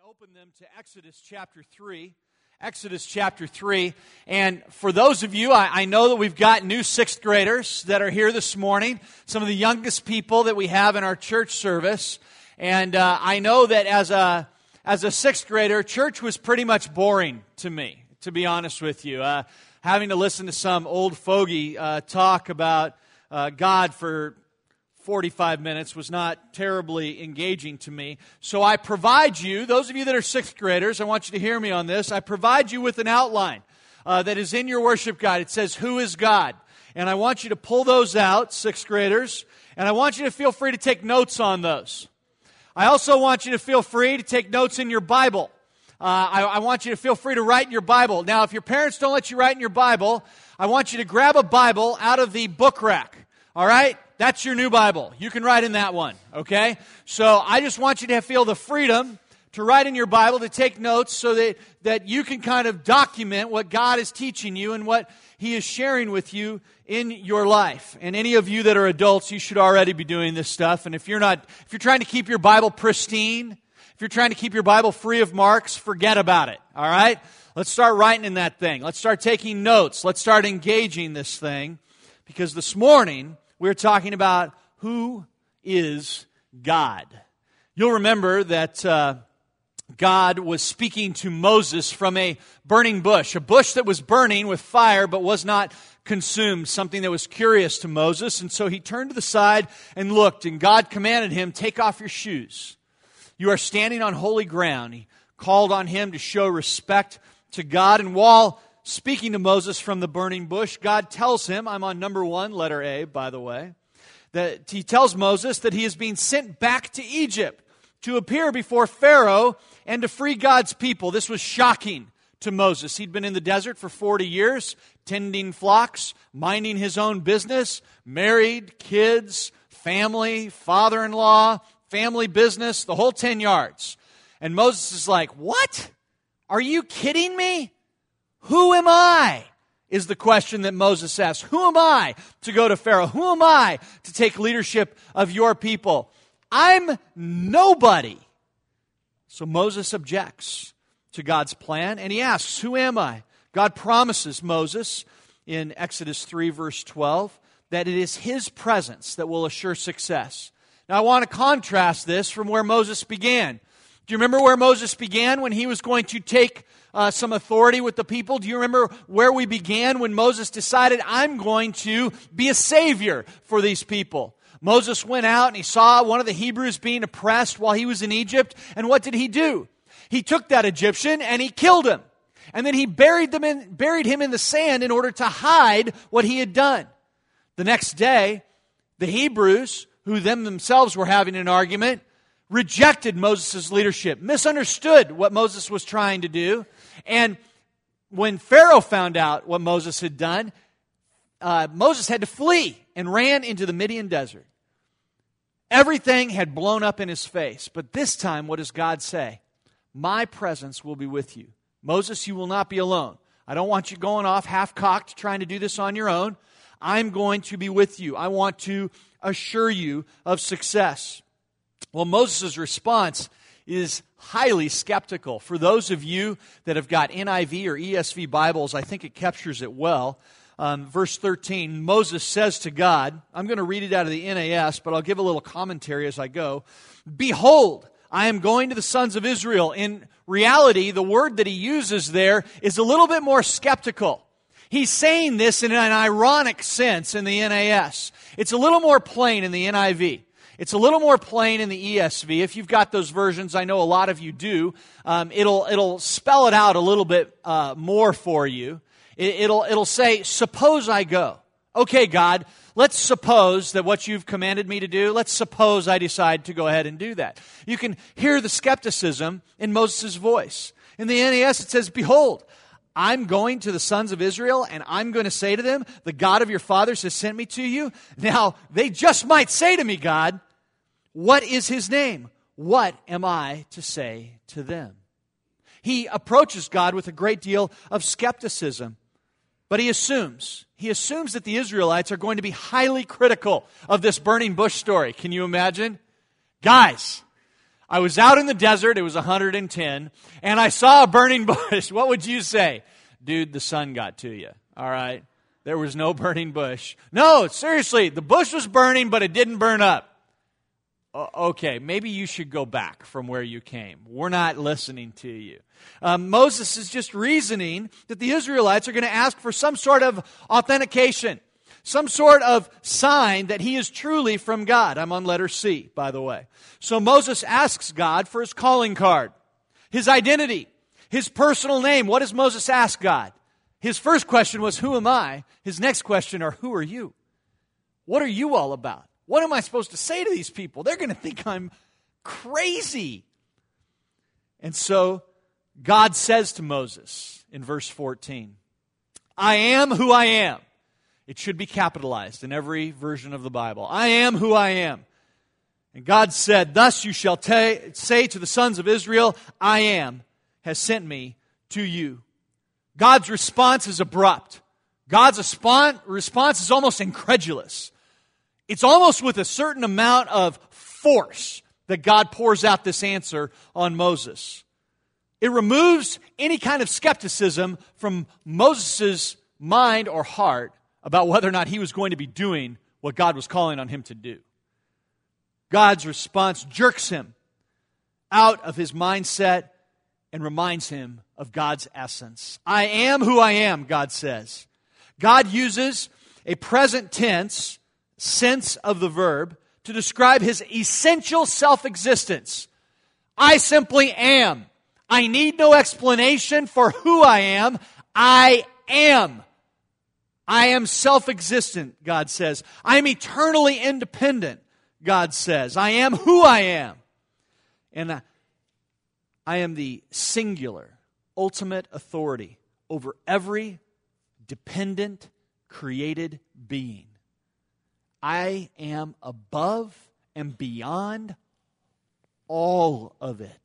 open them to Exodus chapter 3. Exodus chapter 3. And for those of you, I know that we've got new sixth graders that are here this morning, some of the youngest people that we have in our church service. And I know that as a sixth grader, church was pretty much boring to me, to be honest with you. Having to listen to some old fogey talk about God for 45 minutes was not terribly engaging to me. So I provide you, those of you that are sixth graders, I want you to hear me on this. I provide you with an outline that is in your worship guide. It says, "Who is God?" And I want you to pull those out, sixth graders, and I want you to feel free to take notes on those. I also want you to feel free to take notes in your Bible. I want you to feel free to write in your Bible. Now, if your parents don't let you write in your Bible, I want you to grab a Bible out of the book rack. All right? That's your new Bible. You can write in that one, okay? So I just want you to feel the freedom to write in your Bible, to take notes so that you can kind of document what God is teaching you and what He is sharing with you in your life. And any of you that are adults, you should already be doing this stuff. And if you're trying to keep your Bible pristine, if you're trying to keep your Bible free of marks, forget about it, all right? Let's start writing in that thing. Let's start taking notes. Let's start engaging this thing. Because this morning, we're talking about who is God. You'll remember that God was speaking to Moses from a burning bush, a bush that was burning with fire but was not consumed, something that was curious to Moses. And so he turned to the side and looked, and God commanded him, "Take off your shoes. You are standing on holy ground." He called on him to show respect to God. And while speaking to Moses from the burning bush, God tells him, I'm on number 1, letter A, by the way, that he tells Moses that he is being sent back to Egypt to appear before Pharaoh and to free God's people. This was shocking to Moses. He'd been in the desert for 40 years, tending flocks, minding his own business, married, kids, family, father-in-law, family business, the whole 10 yards. And Moses is like, "What? Are you kidding me? Who am I?" is the question that Moses asks. Who am I to go to Pharaoh? Who am I to take leadership of your people? I'm nobody. So Moses objects to God's plan, and he asks, who am I? God promises Moses in Exodus 3, verse 12, that it is His presence that will assure success. Now I want to contrast this from where Moses began. Do you remember where Moses began when he was going to take some authority with the people? Do you remember where we began when Moses decided, I'm going to be a savior for these people? Moses went out and he saw one of the Hebrews being oppressed while he was in Egypt. And what did he do? He took that Egyptian and he killed him. And then he buried him in the sand in order to hide what he had done. The next day, the Hebrews, who themselves were having an argument, rejected Moses' leadership, misunderstood what Moses was trying to do. And when Pharaoh found out what Moses had done, Moses had to flee and ran into the Midian desert. Everything had blown up in his face. But this time, what does God say? My presence will be with you. Moses, you will not be alone. I don't want you going off half-cocked trying to do this on your own. I'm going to be with you. I want to assure you of success. Well, Moses' response is highly skeptical. For those of you that have got NIV or ESV Bibles, I think it captures it well. Verse 13, Moses says to God, I'm going to read it out of the NAS, but I'll give a little commentary as I go. Behold, I am going to the sons of Israel. In reality, the word that he uses there is a little bit more skeptical. He's saying this in an ironic sense in the NAS. It's a little more plain in the NIV. It's a little more plain in the ESV. If you've got those versions, I know a lot of you do, it'll spell it out a little bit more for you. It'll say, suppose I go. Okay, God, let's suppose that what you've commanded me to do, let's suppose I decide to go ahead and do that. You can hear the skepticism in Moses' voice. In the NAS, it says, behold, I'm going to the sons of Israel, and I'm going to say to them, the God of your fathers has sent me to you. Now, they just might say to me, God, what is His name? What am I to say to them? He approaches God with a great deal of skepticism, but he assumes that the Israelites are going to be highly critical of this burning bush story. Can you imagine? Guys, I was out in the desert, it was 110, and I saw a burning bush. What would you say? Dude, the sun got to you, all right? There was no burning bush. No, seriously, the bush was burning, but it didn't burn up. Okay, maybe you should go back from where you came. We're not listening to you. Moses is just reasoning that the Israelites are going to ask for some sort of authentication, some sort of sign that he is truly from God. I'm on letter C, by the way. So Moses asks God for his calling card, his identity, his personal name. What does Moses ask God? His first question was, who am I? His next question are, who are you? What are you all about? What am I supposed to say to these people? They're going to think I'm crazy. And so God says to Moses in verse 14, I am who I am. It should be capitalized in every version of the Bible. I am who I am. And God said, thus you shall say to the sons of Israel, I am has sent me to you. God's response is abrupt. God's response is almost incredulous. It's almost with a certain amount of force that God pours out this answer on Moses. It removes any kind of skepticism from Moses' mind or heart about whether or not he was going to be doing what God was calling on him to do. God's response jerks him out of his mindset and reminds him of God's essence. I am who I am, God says. God uses a present tense sense of the verb to describe his essential self-existence. I simply am. I need no explanation for who I am. I am. I am self-existent, God says. I am eternally independent, God says. I am who I am. And I am the singular, ultimate authority over every dependent, created being. I am above and beyond all of it.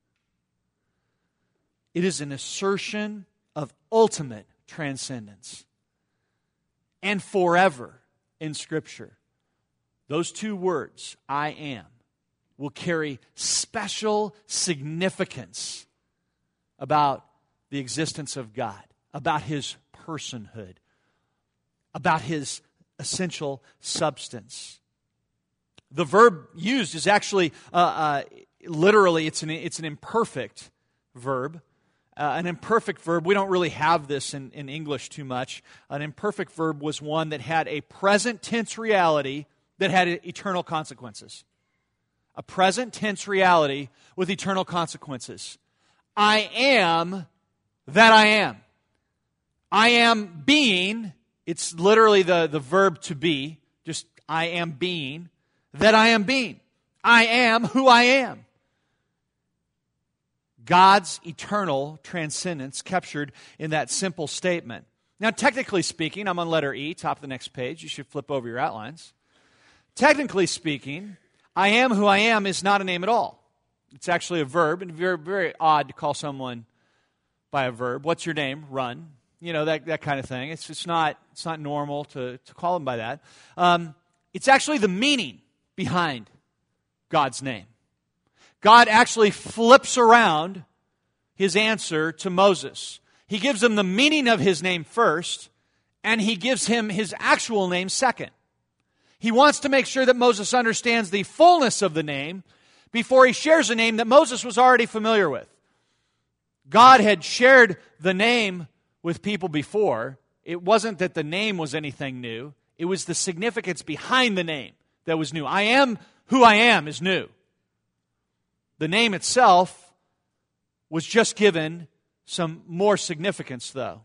It is an assertion of ultimate transcendence. And forever in Scripture, those two words, I am, will carry special significance about the existence of God, about His personhood, about His essential substance. The verb used is actually, literally, it's an imperfect verb. An imperfect verb, we don't really have this in English too much. An imperfect verb was one that had a present tense reality that had eternal consequences. A present tense reality with eternal consequences. I am that I am. I am being, it's literally the verb to be, just I am being, that I am being. I am who I am. God's eternal transcendence captured in that simple statement. Now, technically speaking, I'm on letter E, top of the next page. You should flip over your outlines. Technically speaking, I am who I am is not a name at all. It's actually a verb, and very, very odd to call someone by a verb. What's your name? Run. You know, that kind of thing. It's not normal to call them by that. It's actually the meaning behind God's name. God actually flips around his answer to Moses. He gives him the meaning of his name first, and he gives him his actual name second. He wants to make sure that Moses understands the fullness of the name before he shares a name that Moses was already familiar with. God had shared the name with people before. It wasn't that the name was anything new. It was the significance behind the name that was new. I am who I am is new. The name itself was just given some more significance, though.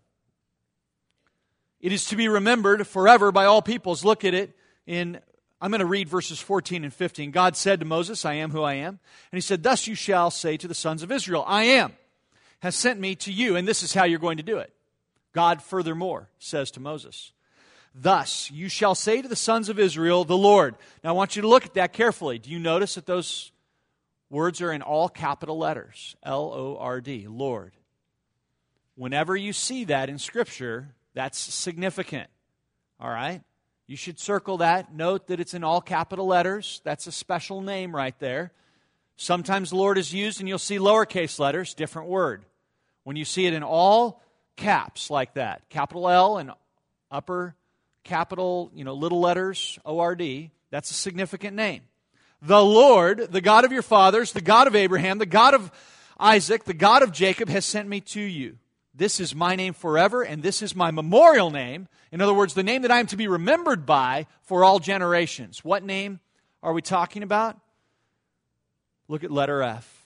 It is to be remembered forever by all peoples. Look at it I'm going to read verses 14 and 15. God said to Moses, I am who I am. And he said, thus you shall say to the sons of Israel, I am, has sent me to you. And this is how you're going to do it. God furthermore says to Moses, thus you shall say to the sons of Israel, the Lord. Now I want you to look at that carefully. Do you notice that those words are in all capital letters? L-O-R-D, Lord. Whenever you see that in Scripture, that's significant. All right? You should circle that. Note that it's in all capital letters. That's a special name right there. Sometimes the Lord is used and you'll see lowercase letters, different word. When you see it in all caps like that, capital L and upper capital, little letters, O-R-D, that's a significant name. The Lord, the God of your fathers, the God of Abraham, the God of Isaac, the God of Jacob has sent me to you. This is my name forever, and this is my memorial name. In other words, the name that I am to be remembered by for all generations. What name are we talking about? Look at letter F.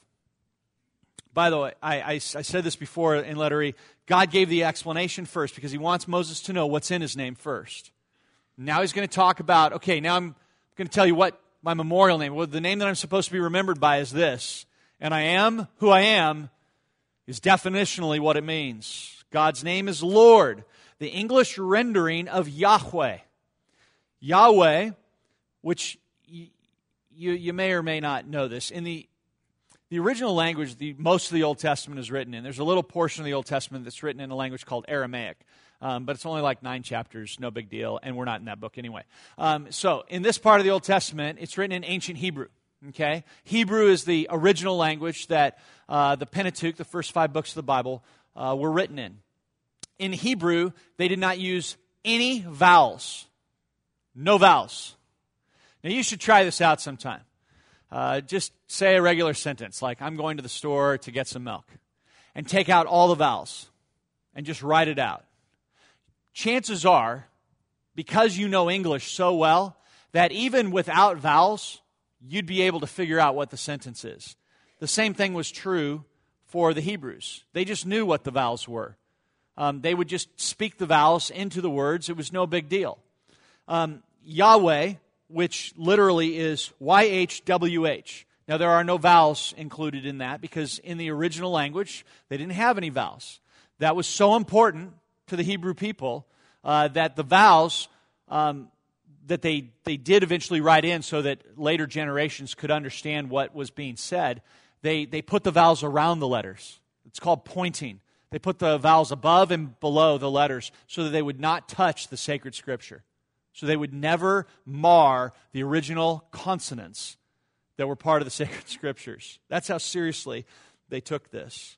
By the way, I said this before in letter E. God gave the explanation first because he wants Moses to know what's in his name first. Now he's going to talk about, okay, now I'm going to tell you what my memorial name, well, the name that I'm supposed to be remembered by is this. And I am who I am is definitionally what it means. God's name is Lord, the English rendering of Yahweh. Yahweh, which you may or may not know this. In the original language, most of the Old Testament is written in. There's a little portion of the Old Testament that's written in a language called Aramaic. But it's only like 9 chapters, no big deal, and we're not in that book anyway. So in this part of the Old Testament, it's written in ancient Hebrew. Okay, Hebrew is the original language that the Pentateuch, the first 5 books of the Bible, were written in. In Hebrew, they did not use any vowels. No vowels. Now, you should try this out sometime. Just say a regular sentence like, I'm going to the store to get some milk. And take out all the vowels and just write it out. Chances are, because you know English so well, that even without vowels, you'd be able to figure out what the sentence is. The same thing was true for the Hebrews. They just knew what the vowels were. They would just speak the vowels into the words. It was no big deal. Yahweh, which literally is YHWH. Now, there are no vowels included in that because in the original language, they didn't have any vowels. That was so important to the Hebrew people that the vowels that they did eventually write in so that later generations could understand what was being said, they put the vowels around the letters. It's called pointing. They put the vowels above and below the letters so that they would not touch the sacred scripture. So they would never mar the original consonants that were part of the sacred scriptures. That's how seriously they took this.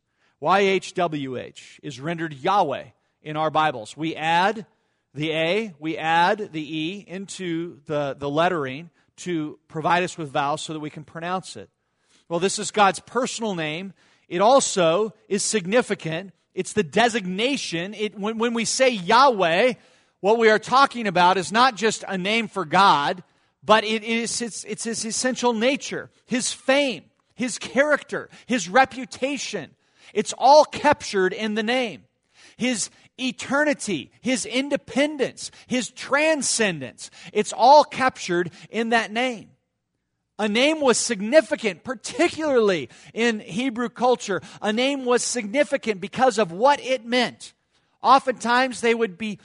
YHWH is rendered Yahweh in our Bibles. We add the A, we add the E into the lettering to provide us with vowels so that we can pronounce it. Well, this is God's personal name. It also is significant. It's the designation. When we say Yahweh, what we are talking about is not just a name for God, but it's His essential nature, His fame, His character, His reputation. It's all captured in the name. His eternity, His independence, His transcendence. It's all captured in that name. A name was significant, particularly in Hebrew culture. A name was significant because of what it meant. Oftentimes they would be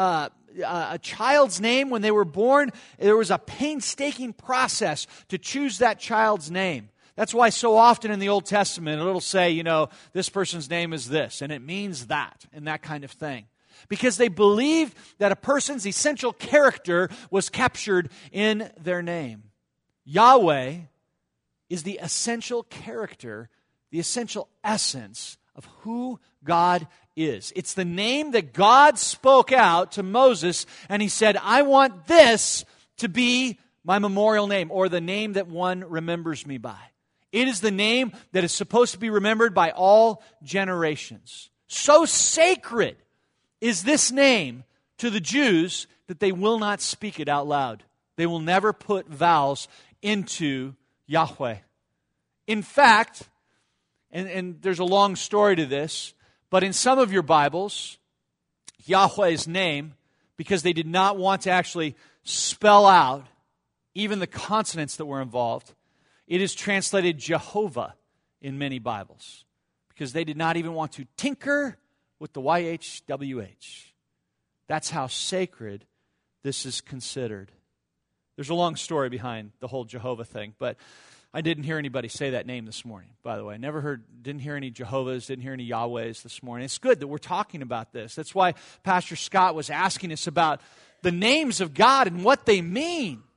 a child's name when they were born. There was a painstaking process to choose that child's name. That's why so often in the Old Testament it'll say, this person's name is this, and it means that, and that kind of thing. Because they believed that a person's essential character was captured in their name. Yahweh is the essential character, the essential essence of who God is. It's the name that God spoke out to Moses, and He said, I want this to be my memorial name, or the name that one remembers me by. It is the name that is supposed to be remembered by all generations. So sacred is this name to the Jews that they will not speak it out loud. They will never put vowels into Yahweh. In fact, and there's a long story to this, but in some of your Bibles, Yahweh's name, because they did not want to actually spell out even the consonants that were involved, it is translated Jehovah in many Bibles, because they did not even want to tinker with the YHWH. That's how sacred this is considered. There's a long story behind the whole Jehovah thing, but I didn't hear anybody say that name this morning, by the way. Didn't hear any Jehovahs, didn't hear any Yahwehs this morning. It's good that we're talking about this. That's why Pastor Scott was asking us about the names of God and what they mean.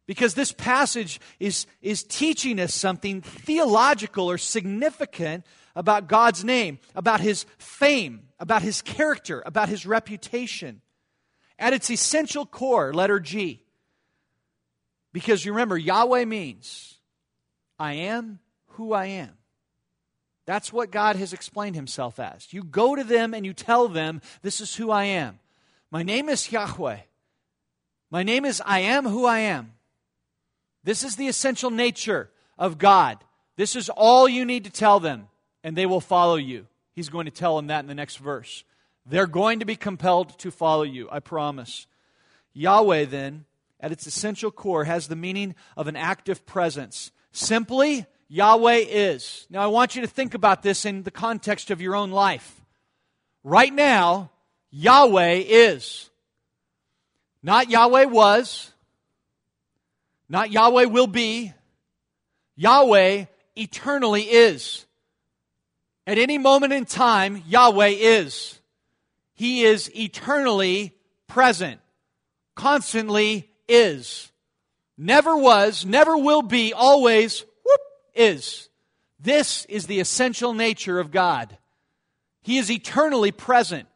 Because this passage is teaching us something theological or significant about God's name, about His fame, about His character, about His reputation. At its essential core, letter G. Because you remember, Yahweh means, I am who I am. That's what God has explained Himself as. You go to them and you tell them, this is who I am. My name is Yahweh. My name is I am who I am. This is the essential nature of God. This is all you need to tell them, and they will follow you. He's going to tell them that in the next verse. They're going to be compelled to follow you, I promise. Yahweh, then, at its essential core, has the meaning of an active presence. Simply, Yahweh is. Now, I want you to think about this in the context of your own life. Right now, Yahweh is. Not Yahweh was. Not Yahweh will be. Yahweh eternally is. At any moment in time, Yahweh is. He is eternally present. Constantly is. Never was, never will be, always is. This is the essential nature of God. He is eternally present.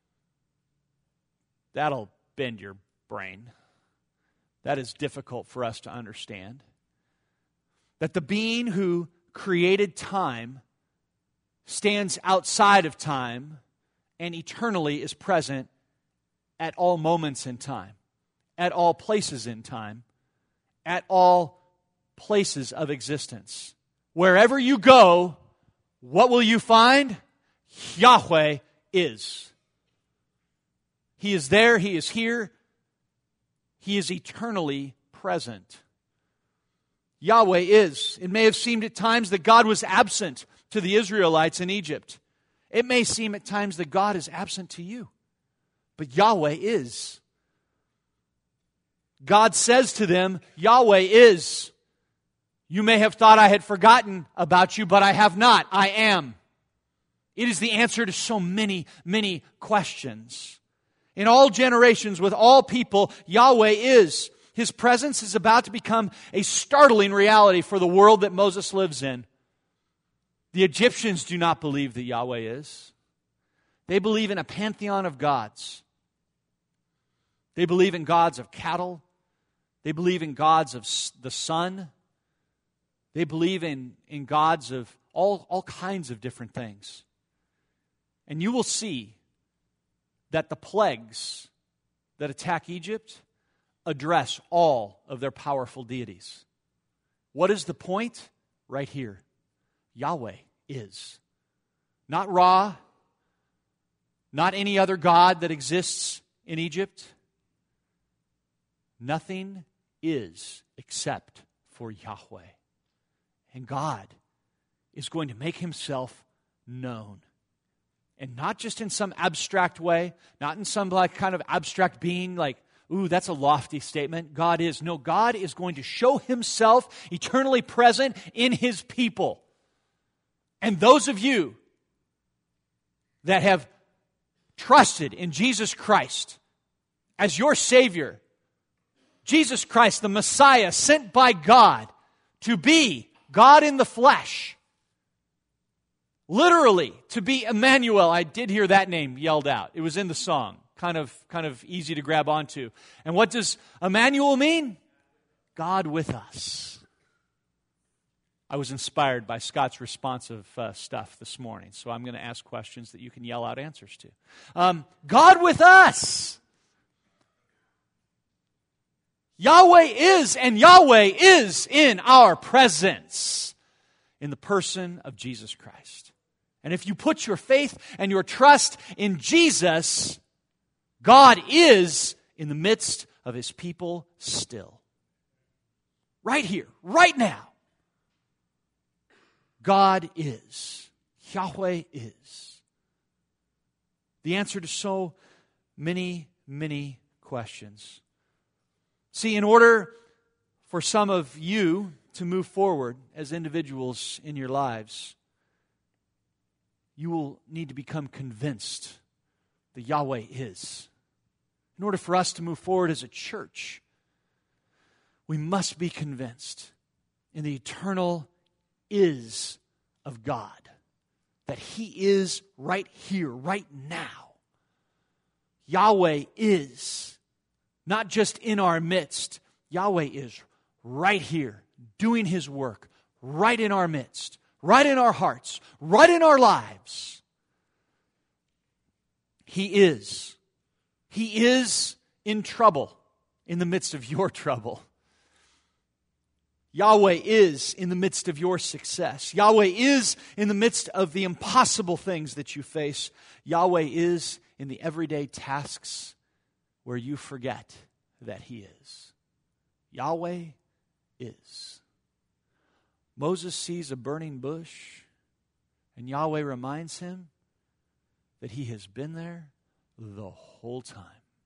That'll bend your brain. That is difficult for us to understand. That the being who created time stands outside of time and eternally is present at all moments in time, at all places in time, at all places of existence. Wherever you go, what will you find? Yahweh is. He is there, He is here, He is eternally present. Yahweh is. It may have seemed at times that God was absent to the Israelites in Egypt. It may seem at times that God is absent to you. But Yahweh is. God says to them, Yahweh is. You may have thought I had forgotten about you, but I have not. I am. It is the answer to so many, many questions. In all generations, with all people, Yahweh is. His presence is about to become a startling reality for the world that Moses lives in. The Egyptians do not believe that Yahweh is. They believe in a pantheon of gods. They believe in gods of cattle. They believe in gods of the sun. They believe in gods of all kinds of different things. And you will see that the plagues that attack Egypt address all of their powerful deities. What is the point? Right here. Yahweh is. Not Ra, not any other god that exists in Egypt. Nothing is except for Yahweh. And God is going to make Himself known. And not just in some abstract way, not in some like kind of abstract being like, ooh, that's a lofty statement. God is. No, God is going to show Himself eternally present in His people. And those of you that have trusted in Jesus Christ as your Savior, Jesus Christ, the Messiah, sent by God to be God in the flesh, literally to be Emmanuel. I did hear that name yelled out. It was in the song, kind of easy to grab onto. And what does Emmanuel mean? God with us. I was inspired by Scott's responsive stuff this morning, so I'm going to ask questions that you can yell out answers to. God with us. Yahweh is, and Yahweh is in our presence in the person of Jesus Christ. And if you put your faith and your trust in Jesus, God is in the midst of His people still. Right here, right now. God is. Yahweh is. The answer to so many, many questions. See, in order for some of you to move forward as individuals in your lives, you will need to become convinced that Yahweh is. In order for us to move forward as a church, we must be convinced in the eternal is of God. That He is right here, right now. Yahweh is not just in our midst. Yahweh is right here, doing His work, right in our midst, right in our hearts, right in our lives. He is. He is in trouble, in the midst of your trouble. Yahweh is in the midst of your success. Yahweh is in the midst of the impossible things that you face. Yahweh is in the everyday tasks where you forget that He is. Yahweh is. Moses sees a burning bush, and Yahweh reminds him that He has been there the whole time.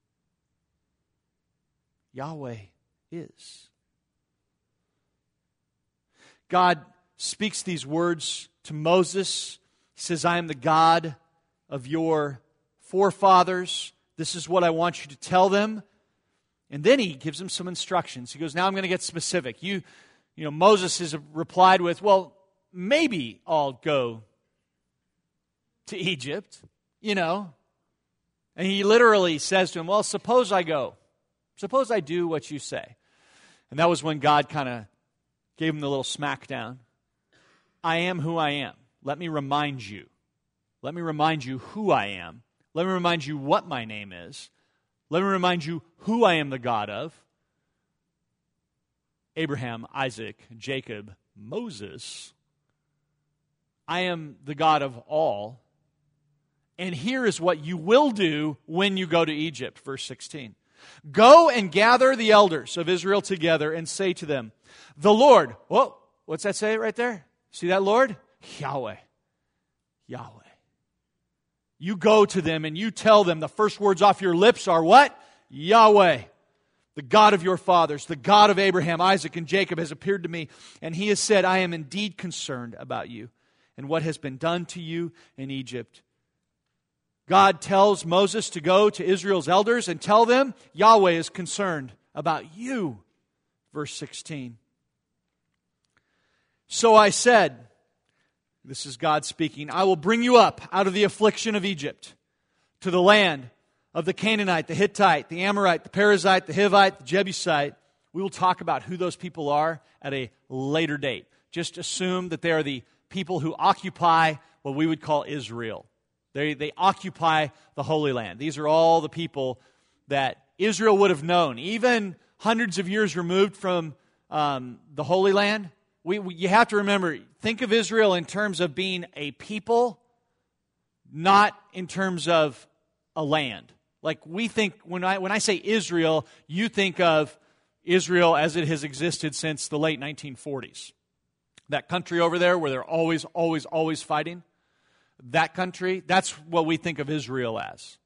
Yahweh is. God speaks these words to Moses. He says, I am the God of your forefathers. This is what I want you to tell them. And then He gives him some instructions. He goes, now I'm going to get specific. Moses has replied with, well, maybe I'll go to Egypt, And he literally says to him, well, suppose I go. Suppose I do what you say. And that was when God kind of gave him the little smack down. I am who I am. Let me remind you. Let me remind you who I am. Let me remind you what my name is. Let me remind you who I am the God of. Abraham, Isaac, Jacob, Moses. I am the God of all. And here is what you will do when you go to Egypt. Verse 16. Go and gather the elders of Israel together and say to them, the Lord, whoa, what's that say right there? See that, Lord? Yahweh. Yahweh. You go to them and you tell them, the first words off your lips are what? Yahweh. The God of your fathers, the God of Abraham, Isaac, and Jacob has appeared to me, and He has said, I am indeed concerned about you and what has been done to you in Egypt. God tells Moses to go to Israel's elders and tell them Yahweh is concerned about you. Verse 16. So I said, this is God speaking, I will bring you up out of the affliction of Egypt to the land of the Canaanite, the Hittite, the Amorite, the Perizzite, the Hivite, the Jebusite. We will talk about who those people are at a later date. Just assume that they are the people who occupy what we would call Israel. They occupy the Holy Land. These are all the people that Israel would have known. Even hundreds of years removed from the Holy Land, you have to remember, think of Israel in terms of being a people, not in terms of a land. Like we think, when I say Israel, you think of Israel as it has existed since the late 1940s. That country over there where they're always fighting. That country, that's what we think of Israel as.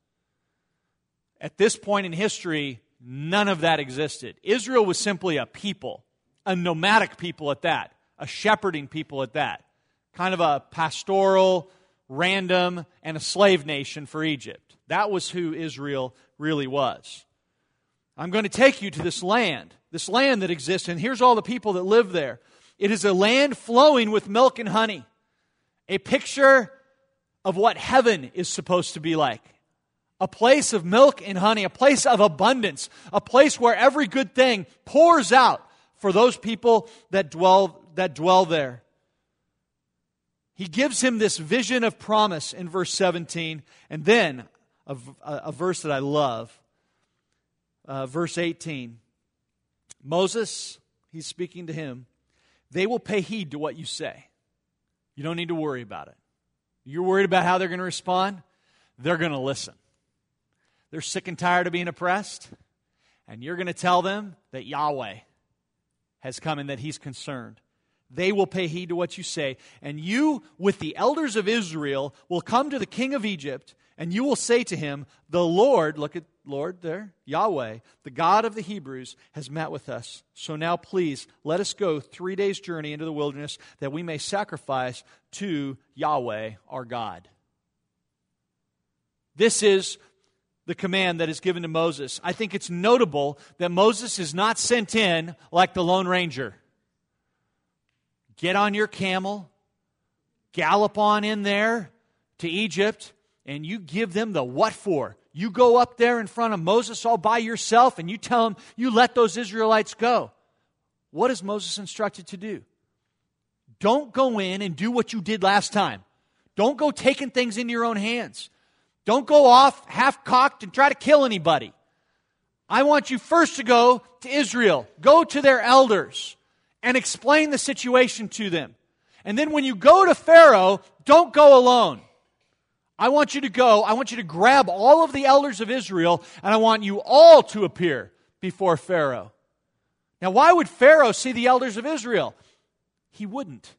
At this point in history, none of that existed. Israel was simply a people, a nomadic people at that, a shepherding people at that, kind of a pastoral, random, and a slave nation for Egypt. That was who Israel really was. I'm going to take you to this land that exists, and here's all the people that live there. It is a land flowing with milk and honey, a picture of what heaven is supposed to be like. A place of milk and honey, a place of abundance, a place where every good thing pours out for those people that dwell there. He gives him this vision of promise in verse 17, and then a verse that I love, verse 18. Moses, he's speaking to him, they will pay heed to what you say. You don't need to worry about it. You're worried about how they're going to respond? They're going to listen. They're sick and tired of being oppressed, and you're going to tell them that Yahweh has come and that He's concerned. They will pay heed to what you say, and you, with the elders of Israel, will come to the king of Egypt, and you will say to him, the Lord, look at Lord there, Yahweh, the God of the Hebrews, has met with us. So now please, let us go 3 days' journey into the wilderness, that we may sacrifice to Yahweh our God. This is the command that is given to Moses, I think it's notable that Moses is not sent in like the Lone Ranger. Get on your camel, gallop on in there to Egypt, and you give them the what for. You go up there in front of Moses all by yourself and you tell him, you let those Israelites go. What is Moses instructed to do? Don't go in and do what you did last time. Don't go taking things into your own hands. Don't go off half-cocked and try to kill anybody. I want you first to go to Israel. Go to their elders and explain the situation to them. And then when you go to Pharaoh, don't go alone. I want you to go. I want you to grab all of the elders of Israel, and I want you all to appear before Pharaoh. Now, why would Pharaoh see the elders of Israel? He wouldn't.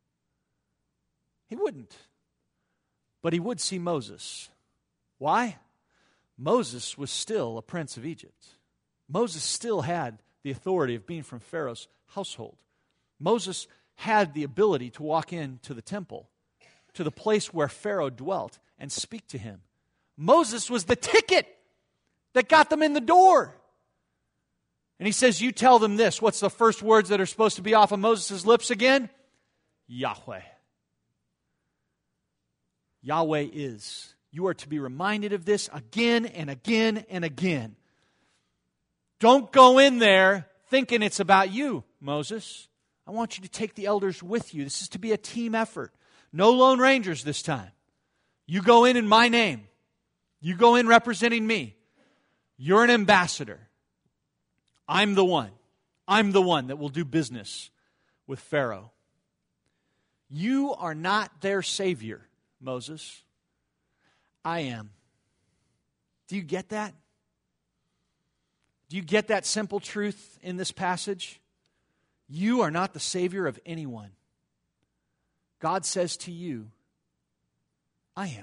He wouldn't. But he would see Moses. Why? Moses was still a prince of Egypt. Moses still had the authority of being from Pharaoh's household. Moses had the ability to walk into the temple, to the place where Pharaoh dwelt, and speak to him. Moses was the ticket that got them in the door. And he says, you tell them this. What's the first words that are supposed to be off of Moses' lips again? Yahweh. Yahweh is. You are to be reminded of this again and again and again. Don't go in there thinking it's about you, Moses. I want you to take the elders with you. This is to be a team effort. No Lone Rangers this time. You go in my name. You go in representing me. You're an ambassador. I'm the one. I'm the one that will do business with Pharaoh. You are not their savior, Moses. I am. Do you get that? Do you get that simple truth in this passage? You are not the savior of anyone. God says to you, I am.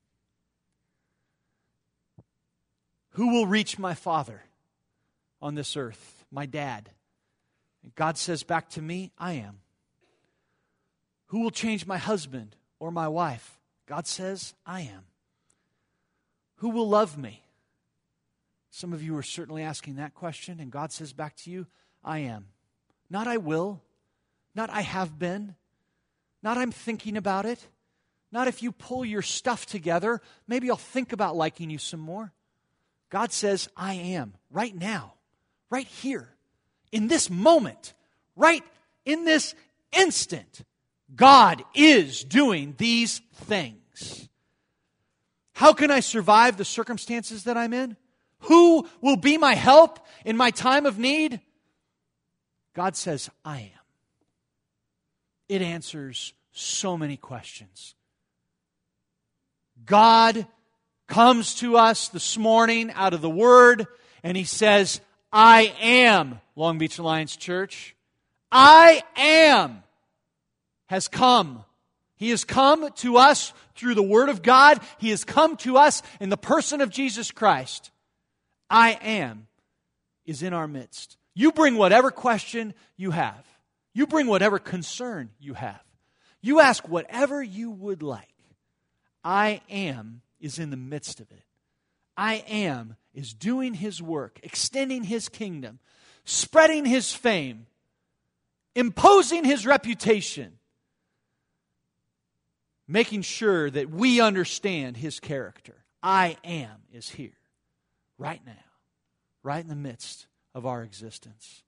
Who will reach my Father on this earth? My dad. And God says back to me, I am. Who will change my husband or my wife? God says, I am. Who will love me? Some of you are certainly asking that question, and God says back to you, I am. Not I will, not I have been, not I'm thinking about it, not if you pull your stuff together, maybe I'll think about liking you some more. God says, I am, right now, right here, in this moment, right in this instant. God is doing these things. How can I survive the circumstances that I'm in? Who will be my help in my time of need? God says, I am. It answers so many questions. God comes to us this morning out of the Word, and He says, I am, Long Beach Alliance Church. I am has come. He has come to us through the Word of God. He has come to us in the person of Jesus Christ. I am is in our midst. You bring whatever question you have. You bring whatever concern you have. You ask whatever you would like. I am is in the midst of it. I am is doing His work, extending His kingdom, spreading His fame, imposing His reputation, making sure that we understand His character. I am is here, right now, right in the midst of our existence.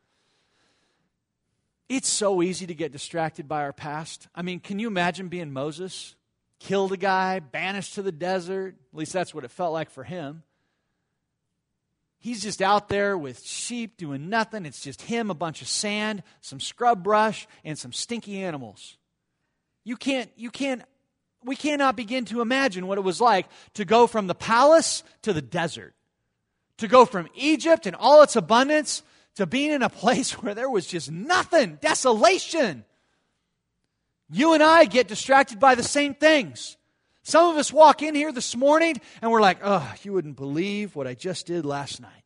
It's so easy to get distracted by our past. I mean, can you imagine being Moses? Killed a guy, banished to the desert. At least that's what it felt like for him. He's just out there with sheep doing nothing. It's just him, a bunch of sand, some scrub brush, and some stinky animals. We cannot begin to imagine what it was like to go from the palace to the desert. To go from Egypt and all its abundance to being in a place where there was just nothing, desolation. You and I get distracted by the same things. Some of us walk in here this morning and we're like, oh, you wouldn't believe what I just did last night.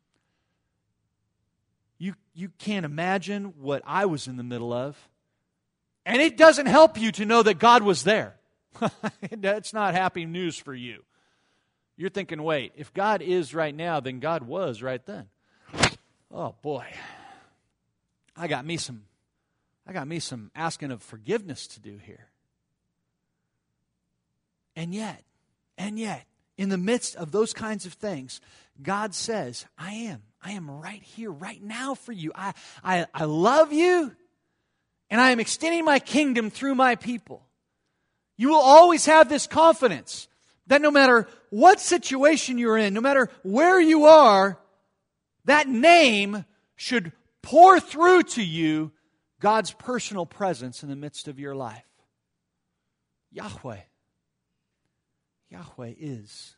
You can't imagine what I was in the middle of. And it doesn't help you to know that God was there. That's not happy news for you. You're thinking, wait, if God is right now, then God was right then. Oh boy. I got me some asking of forgiveness to do here. And yet, in the midst of those kinds of things, God says, I am right here, right now for you. I love you, and I am extending my kingdom through my people. You will always have this confidence that no matter what situation you're in, no matter where you are, that name should pour through to you God's personal presence in the midst of your life. Yahweh. Yahweh is.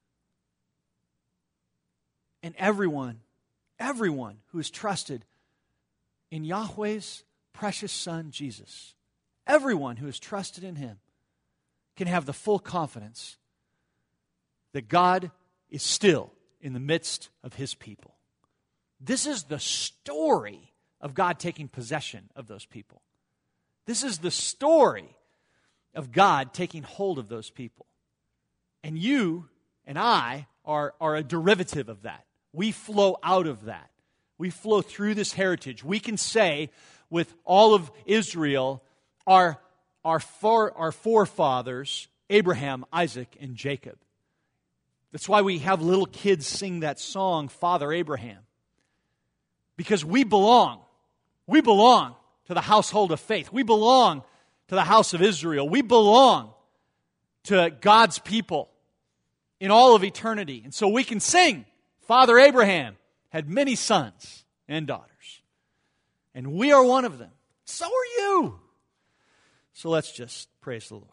And everyone who is trusted in Yahweh's precious Son, Jesus, everyone who is trusted in Him can have the full confidence that God is still in the midst of His people. This is the story of God taking possession of those people. This is the story of God taking hold of those people. And you and I are a derivative of that. We flow out of that. We flow through this heritage. We can say with all of Israel, our forefathers, Abraham, Isaac, and Jacob. That's why we have little kids sing that song, Father Abraham. Because we belong. We belong to the household of faith. We belong to the house of Israel. We belong to God's people in all of eternity. And so we can sing, Father Abraham had many sons and daughters. And we are one of them. So are you. So let's just praise the Lord.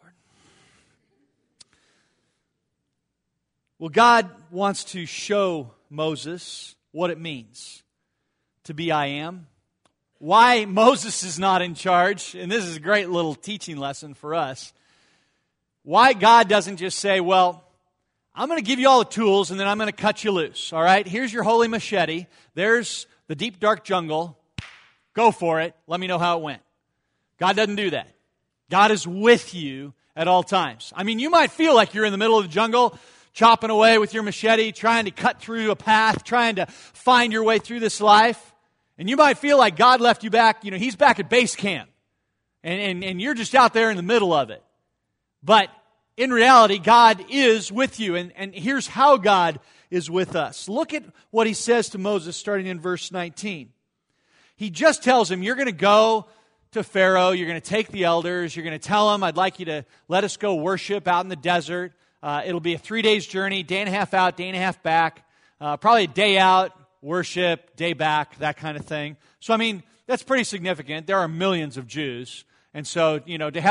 Well, God wants to show Moses what it means to be I am. Why Moses is not in charge, and this is a great little teaching lesson for us. Why God doesn't just say, well, I'm going to give you all the tools and then I'm going to cut you loose. All right, here's your holy machete. There's the deep, dark jungle. Go for it. Let me know how it went. God doesn't do that. God is with you at all times. I mean, you might feel like you're in the middle of the jungle, chopping away with your machete, trying to cut through a path, trying to find your way through this life. And you might feel like God left you back, He's back at base camp. And you're just out there in the middle of it. But in reality, God is with you. And here's how God is with us. Look at what He says to Moses starting in verse 19. He just tells him, you're going to go to Pharaoh, you're going to take the elders, you're going to tell him, I'd like you to let us go worship out in the desert. It'll be a 3 days journey, day and a half out, day and a half back. Probably a day out, worship, day back, that kind of thing. So, I mean, that's pretty significant. There are millions of Jews. And so, to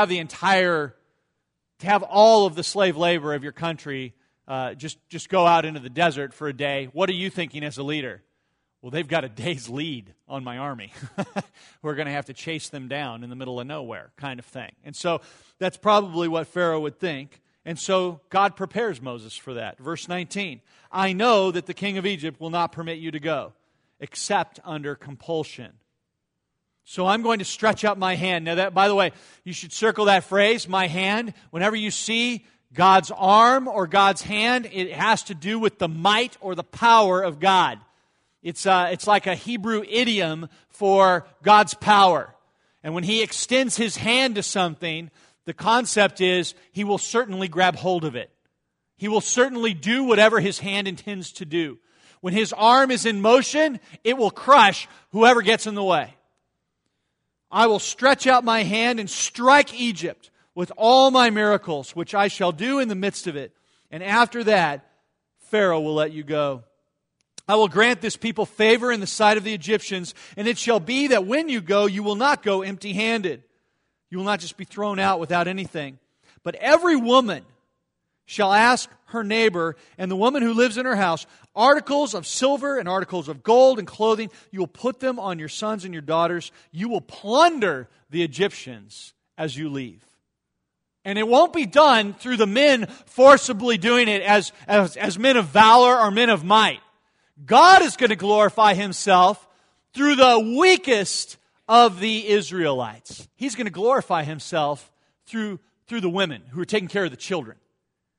have all of the slave labor of your country just go out into the desert for a day, what are you thinking as a leader? Well, they've got a day's lead on my army. We're going to have to chase them down in the middle of nowhere, kind of thing. And so that's probably what Pharaoh would think. And so God prepares Moses for that. Verse 19, I know that the king of Egypt will not permit you to go, except under compulsion. So I'm going to stretch out my hand. Now that, by the way, you should circle that phrase, my hand. Whenever you see God's arm or God's hand, it has to do with the might or the power of God. It's like a Hebrew idiom for God's power. And when He extends His hand to something, the concept is He will certainly grab hold of it. He will certainly do whatever His hand intends to do. When His arm is in motion, it will crush whoever gets in the way. I will stretch out my hand and strike Egypt with all my miracles, which I shall do in the midst of it. And after that, Pharaoh will let you go. I will grant this people favor in the sight of the Egyptians, and it shall be that when you go, you will not go empty-handed. You will not just be thrown out without anything. But every woman shall ask her neighbor and the woman who lives in her house articles of silver and articles of gold and clothing. You will put them on your sons and your daughters. You will plunder the Egyptians as you leave. And it won't be done through the men forcibly doing it as men of valor or men of might. God is going to glorify Himself through the weakest of the Israelites. He's going to glorify Himself through the women who are taking care of the children.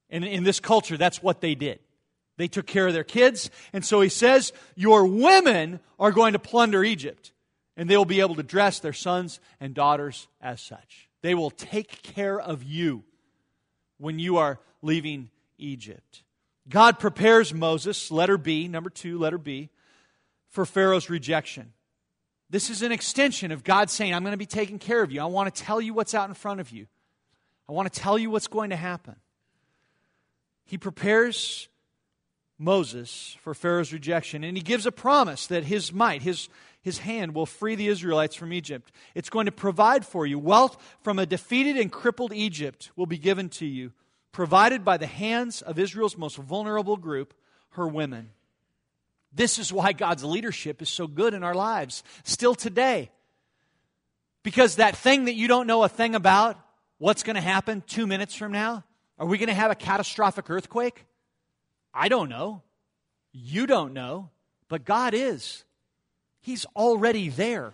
And in this culture, that's what they did. They took care of their kids. And so he says, your women are going to plunder Egypt. And they will be able to dress their sons and daughters as such. They will take care of you when you are leaving Egypt. God prepares Moses, letter B, number 2, letter B, for Pharaoh's rejection. This is an extension of God saying, I'm going to be taking care of you. I want to tell you what's out in front of you. I want to tell you what's going to happen. He prepares Moses for Pharaoh's rejection, and he gives a promise that his might, his hand will free the Israelites from Egypt. It's going to provide for you. Wealth from a defeated and crippled Egypt will be given to you, provided by the hands of Israel's most vulnerable group, her women. This is why God's leadership is so good in our lives, still today. Because that thing that you don't know a thing about, what's going to happen 2 minutes from now? Are we going to have a catastrophic earthquake? I don't know. You don't know. But God is. He's already there.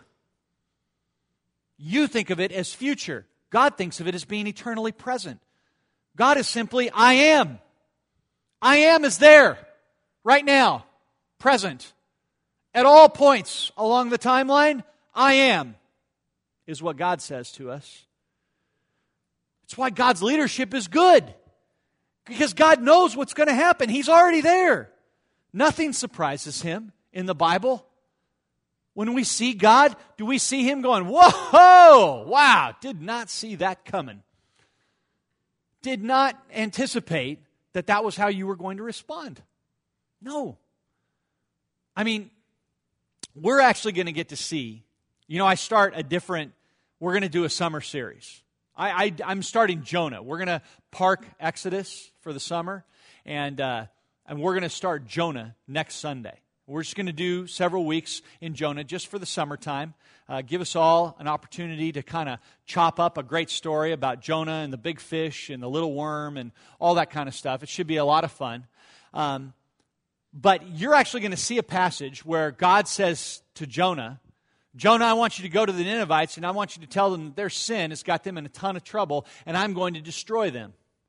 You think of it as future. God thinks of it as being eternally present. God is simply, I am. I am is there. Right now. Present. At all points along the timeline, I am, is what God says to us. It's why God's leadership is good. Because God knows what's going to happen. He's already there. Nothing surprises Him in the Bible. When we see God, do we see Him going, whoa, wow, did not see that coming. Did not anticipate that that was how you were going to respond. No. I mean, we're actually going to get to see, I start we're going to do a summer series. I'm starting Jonah. We're going to park Exodus for the summer, and we're going to start Jonah next Sunday. We're just going to do several weeks in Jonah just for the summertime. Give us all an opportunity to kind of chop up a great story about Jonah and the big fish and the little worm and all that kind of stuff. It should be a lot of fun. But you're actually going to see a passage where God says to Jonah, Jonah, I want you to go to the Ninevites and I want you to tell them that their sin has got them in a ton of trouble and I'm going to destroy them.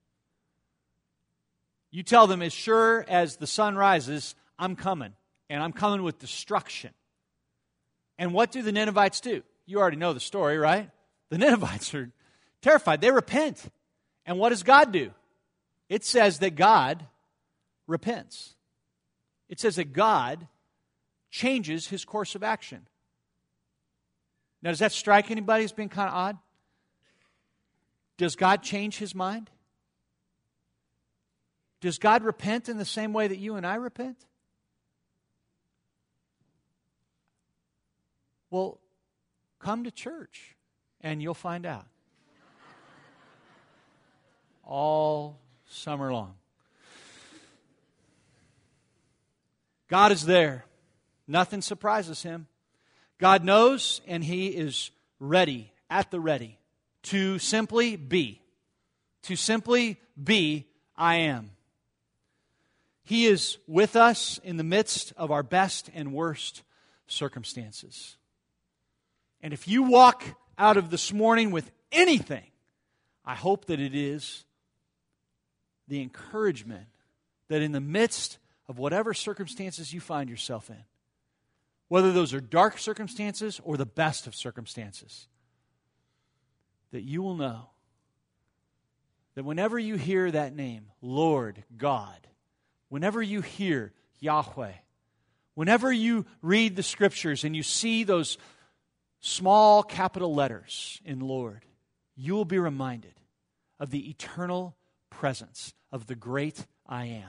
You tell them as sure as the sun rises, I'm coming. And I'm coming with destruction. And what do the Ninevites do? You already know the story, right? The Ninevites are terrified. They repent. And what does God do? It says that God repents. It says that God changes His course of action. Now, does that strike anybody as being kind of odd? Does God change His mind? Does God repent in the same way that you and I repent? Well, come to church and you'll find out. All summer long. God is there. Nothing surprises Him. God knows, and He is ready, at the ready, to simply be. To simply be, I am. He is with us in the midst of our best and worst circumstances. And if you walk out of this morning with anything, I hope that it is the encouragement that in the midst of whatever circumstances you find yourself in, whether those are dark circumstances or the best of circumstances, that you will know that whenever you hear that name, Lord God, whenever you hear Yahweh, whenever you read the Scriptures and you see those small capital letters in Lord, you will be reminded of the eternal presence of the great I am.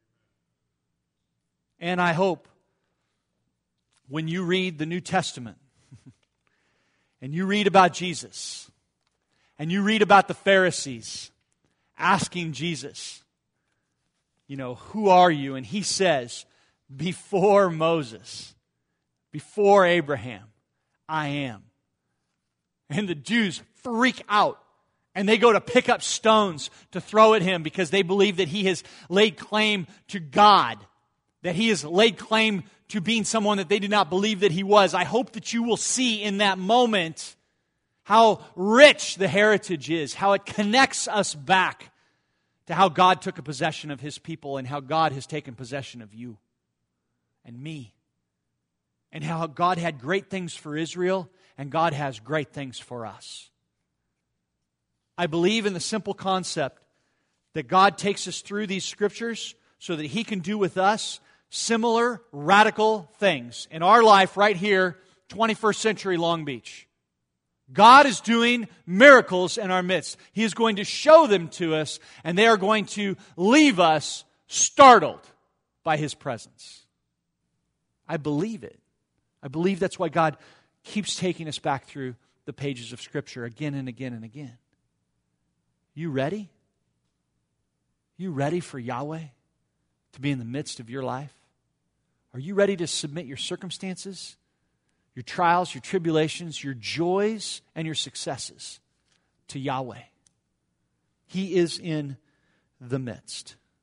And I hope when you read the New Testament and you read about Jesus and you read about the Pharisees asking Jesus, who are you? And He says, before Moses, before Abraham, I am. And the Jews freak out and they go to pick up stones to throw at Him because they believe that He has laid claim to God, that He has laid claim to being someone that they did not believe that He was. I hope that you will see in that moment how rich the heritage is, how it connects us back to how God took a possession of His people and how God has taken possession of you and me. And how God had great things for Israel and God has great things for us. I believe in the simple concept that God takes us through these Scriptures so that He can do with us similar radical things in our life right here, 21st century Long Beach. God is doing miracles in our midst. He is going to show them to us, and they are going to leave us startled by His presence. I believe it. I believe that's why God keeps taking us back through the pages of Scripture again and again and again. You ready? You ready for Yahweh to be in the midst of your life? Are you ready to submit your circumstances, your trials, your tribulations, your joys, and your successes to Yahweh? He is in the midst.